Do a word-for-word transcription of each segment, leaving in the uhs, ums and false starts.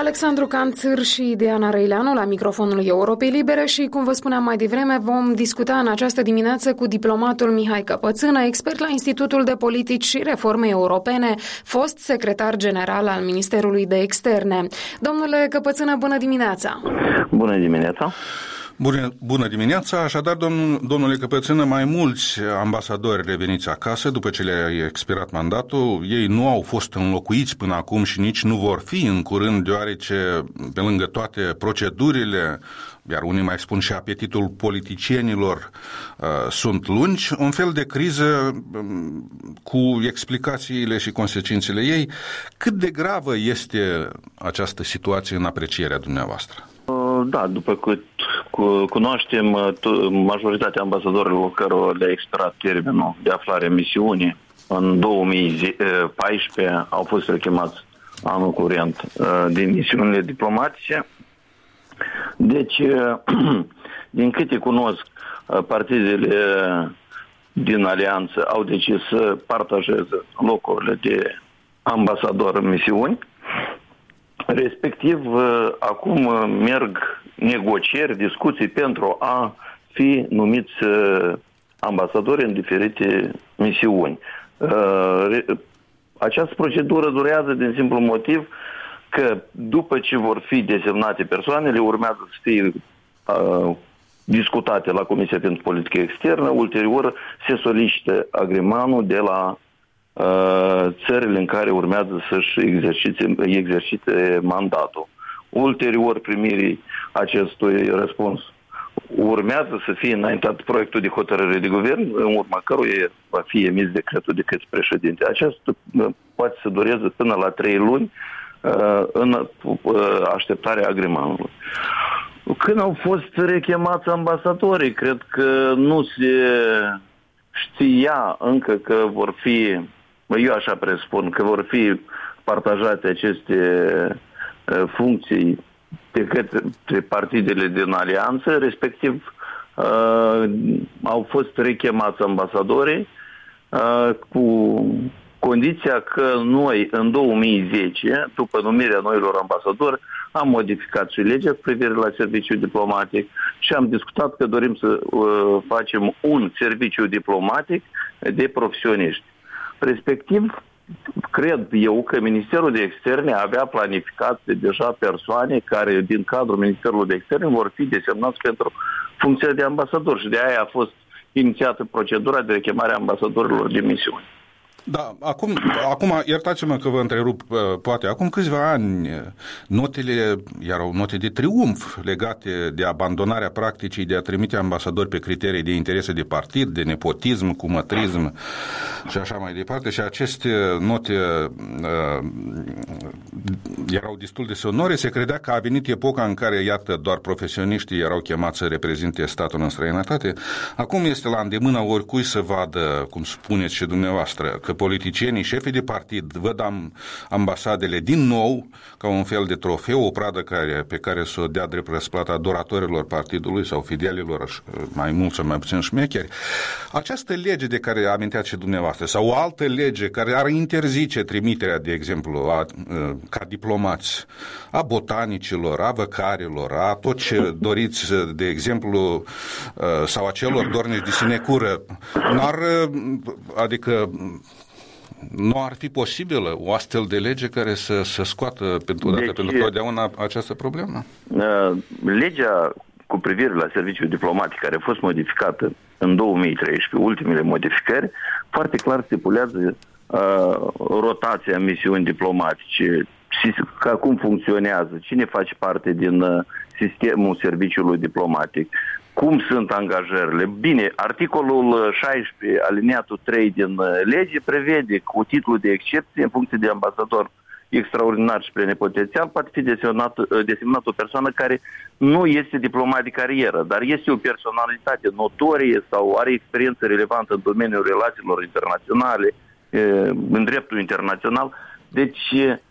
Alexandru Canțâr și Diana Răileanu la microfonul Europei Libere și, cum vă spuneam mai devreme, vom discuta în această dimineață cu diplomatul Mihai Căpățână, expert la Institutul de Politici și Reforme Europene, fost secretar general al Ministerului de Externe. Domnule Căpățână, bună dimineața! Bună dimineața! Bună, bună dimineața! Așadar, domnul, domnule Căpățână, mai mulți ambasadori reveniți acasă după ce le-a expirat mandatul. Ei nu au fost înlocuiți până acum și nici nu vor fi în curând, deoarece, pe lângă toate procedurile, iar unii mai spun și apetitul politicienilor, uh, sunt lungi, un fel de criză um, cu explicațiile și consecințele ei. Cât de gravă este această situație în aprecierea dumneavoastră? Da, după cât cunoaștem, majoritatea ambasadorilor cărora le-a expirat termenul de aflare în misiune în două mii paisprezece au fost rechemați anul curent din misiunile diplomatice. Deci, din câte cunosc, partidele din alianță au decis să partajeze locurile de ambasador în misiuni. Respectiv, acum merg negocieri, discuții pentru a fi numiți ambasadori în diferite misiuni. Această procedură durează din simplu motiv că după ce vor fi desemnate persoanele, urmează să fie discutate la Comisia pentru Politică Externă, ulterior se solicită agreementul de la țările în care urmează să-și exercite, exercite mandatul. Ulterior primirii acestui răspuns urmează să fie înaintat proiectul de hotărâre de guvern, în urma căruia va fi emis decretul de către președinte. Acesta poate să dureze până la trei luni în așteptarea agreementului. Când au fost rechemați ambasadorii, cred că nu se știa încă că vor fi, eu așa presupun, că vor fi partajate aceste uh, funcții de către partidele din alianță, respectiv uh, au fost rechemați ambasadorii uh, cu condiția că noi în două mii zece, după numirea noilor ambasadori, am modificat și legea cu privire la serviciul diplomatic și am discutat că dorim să uh, facem un serviciu diplomatic de profesioniști. Respectiv, cred eu că Ministerul de Externe avea planificat deja persoane care din cadrul Ministerului de Externe vor fi desemnați pentru funcția de ambasador și de aia a fost inițiată procedura de rechemare a ambasadorilor de misiuni. Da, acum, acum iertați-mă că vă întrerup, poate, acum câțiva ani notele erau note de triumf legate de abandonarea practicii de a trimite ambasadori pe criterii de interese de partid, de nepotism, cumătrism și așa mai departe, și aceste note uh, erau destul de sonore. Se credea că a venit epoca în care, iată, doar profesioniștii erau chemați să reprezinte statul în străinătate. Acum este la îndemâna oricui să vadă, cum spuneți și dumneavoastră, că politicienii, șefii de partid văd am, ambasadele din nou ca un fel de trofeu, o pradă care, pe care să o dea drept răsplată adoratorilor partidului sau fidelilor, mai mulți sau mai puțin șmecheri. Această lege de care aminteați și dumneavoastră sau o altă lege care ar interzice trimiterea, de exemplu, a, ca diplomați a botanicilor, a văcarilor, a tot ce doriți, de exemplu, sau a celor dornici de sinecură, n-ar, adică nu ar fi posibilă o astfel de lege care să, să scoată pentru, deci, dată, pentru totdeauna această problemă? Uh, legea cu privire la serviciul diplomatic, care a fost modificată în două mii treisprezece, ultimele modificări, foarte clar stipulează uh, rotația în misiuni diplomatice, și ca cum funcționează, cine face parte din uh, sistemul serviciului diplomatic, cum sunt angajările. Bine, articolul șaisprezece, alineatul trei din lege, prevede cu titlul de excepție, în funcție de ambasador extraordinar și plenipotențial, poate fi desemnat, desemnat o persoană care nu este diplomat de carieră, dar este o personalitate notorie sau are experiență relevantă în domeniul relațiilor internaționale, în dreptul internațional. Deci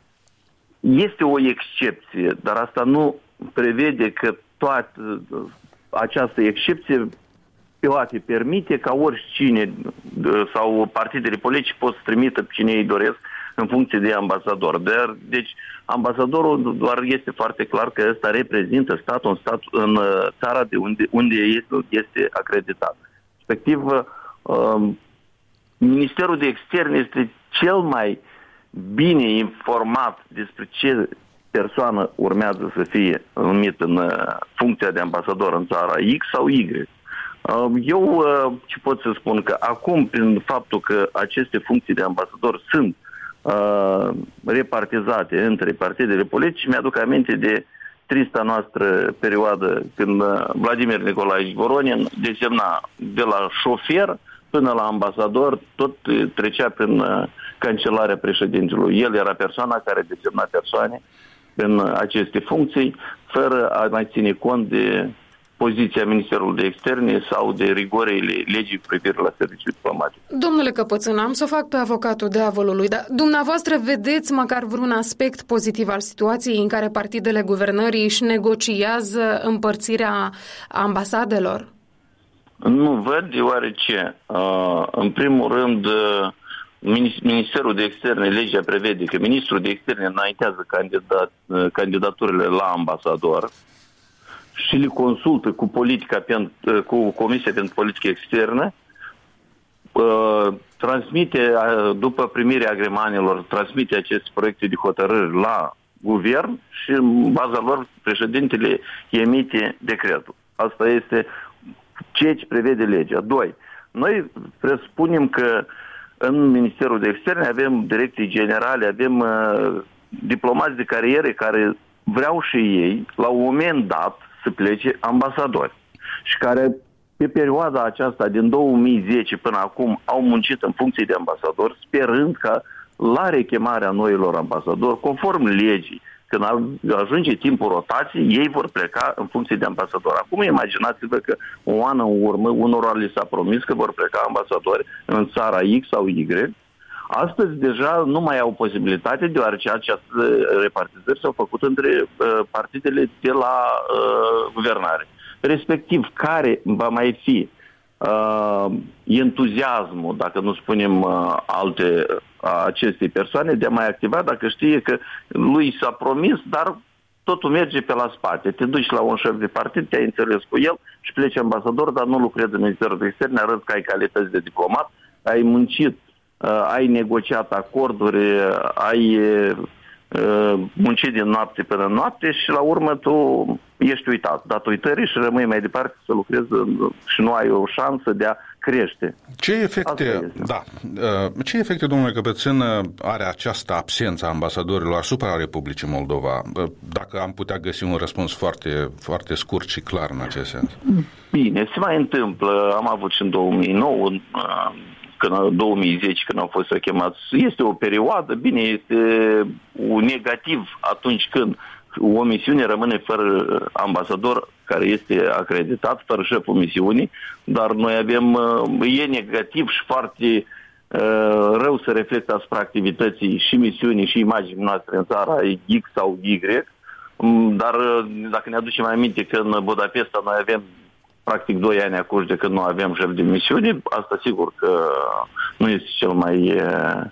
este o excepție, dar asta nu prevede că toată această excepție poate permite ca oricine sau partidele politice pot să trimită cine ei doresc în funcție de ambasador. Dar, deci, ambasadorul doar este foarte clar că ăsta reprezintă statul în, stat, în țara de unde, unde este, este acreditat. Respectiv, uh, Ministerul de Externe este cel mai bine informat despre ce persoană urmează să fie numit în uh, funcția de ambasador în țara X sau Y. Eu ce pot să spun? Că acum, prin faptul că aceste funcții de ambasador sunt uh, repartizate între partidele politice, mi-aduc aminte de trista noastră perioadă când Vladimir Nicolae Voronin desemna de la șofer până la ambasador, tot trecea prin uh, cancelarea președintelui. El era persoana care desemna persoane în aceste funcții, fără a mai ține cont de poziția Ministerului de Externe sau de rigorile legii cu privire la serviciul diplomatic. Domnule Căpățân, am să o fac pe avocatul diavolului, dar dumneavoastră vedeți măcar vreun aspect pozitiv al situației în care partidele guvernării își negociază împărțirea ambasadelor? Nu văd, deoarece, uh, în primul rând, uh, Ministerul de Externe, legea prevede că Ministrul de Externe înaintează candidat, uh, candidaturile la ambasador și le consultă cu politica cu Comisia pentru Politică Externă, transmite, după primirea agremanelor, transmite aceste proiecte de hotărâri la guvern și în baza lor președintele emite decretul. Asta este ceea ce prevede legea. Doi, noi presupunem că în Ministerul de Externe avem direcții generale, avem uh, diplomați de carieră care vreau și ei, la un moment dat, să plece ambasadori și care pe perioada aceasta din două mii zece până acum au muncit în funcție de ambasador, sperând că la rechemarea noilor ambasadori, conform legii, când ajunge timpul rotației, ei vor pleca în funcție de ambasador. Acum imaginați-vă că o an în urmă unora li s-a promis că vor pleca ambasadori în țara X sau Y. Astăzi deja nu mai au posibilitate, deoarece aceste repartizări s-au făcut între uh, partidele de la uh, guvernare. Respectiv, care va mai fi uh, entuziasmul, dacă nu spunem uh, alte, uh, acestei persoane, de a mai activa dacă știe că lui s-a promis, dar totul merge pe la spate. Te duci la un șef de partid, te-ai înțeles cu el și pleci ambasador, dar nu lucrezi în Ministerul de Externe, arăți că ai calități de diplomat, ai muncit, Uh, ai negociat acorduri, uh, ai uh, muncit din noapte până noapte și la urmă tu ești uitat, dat uitării și rămâi mai departe să lucrezi și nu ai o șansă de a crește. Ce efecte, da, uh, ce efecte, domnule Căpățân, are această absență a ambasadorilor asupra Republicii Moldova? Dacă am putea găsi un răspuns foarte, foarte scurt și clar în acest sens. Bine, se mai întâmplă, am avut și în două mii nouă, uh, în două mii zece, când au fost chemați, este o perioadă, bine, este un negativ atunci când o misiune rămâne fără ambasador care este acreditat, fără șeful misiunii, dar noi avem, e negativ și foarte uh, rău să reflectă asupra activității și misiunii și imaginii noastre în țara X sau Y, dar dacă ne aducem aminte că în Budapesta noi avem practic doi ani acuși de când nu avem șef de misiune, asta sigur că nu este cel mai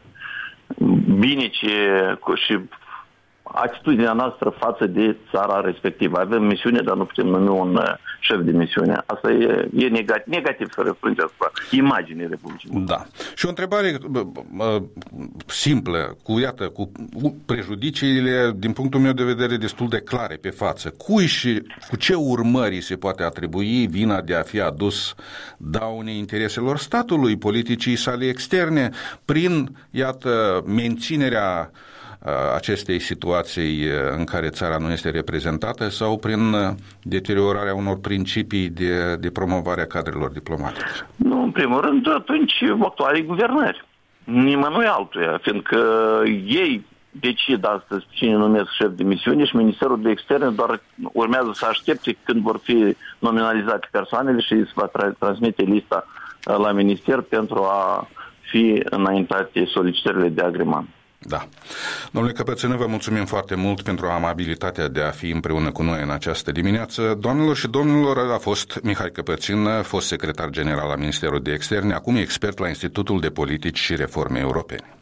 bine ce, și atitudinea noastră față de țara respectivă. Avem misiune, dar nu putem numi un șef de misiune. Asta e, e negativ, negativ să reflecte asupra imaginii Republicii. Da. Și o întrebare uh, simplă, cu, iată, cu prejudiciile, din punctul meu de vedere, destul de clare pe față. Cui și cu ce urmări se poate atribui vina de a fi adus daune intereselor statului, politicii sale externe, prin, iată, menținerea acestei situații în care țara nu este reprezentată sau prin deteriorarea unor principii de, de promovare a cadrelor diplomatice? Nu, în primul rând, atunci actualii guvernări. Nimănui altuia, fiindcă ei decid astăzi cine numesc șef de misiune și Ministerul de Externe doar urmează să aștepte când vor fi nominalizate persoanele și se va tra- transmite lista la minister pentru a fi înaintate solicitările de agrement. Da. Domnule Căpățân, vă mulțumim foarte mult pentru amabilitatea de a fi împreună cu noi în această dimineață. Doamnelor și domnilor, a fost Mihai Căpățân, fost secretar general al Ministerului de Externe, acum expert la Institutul de Politici și Reforme Europene.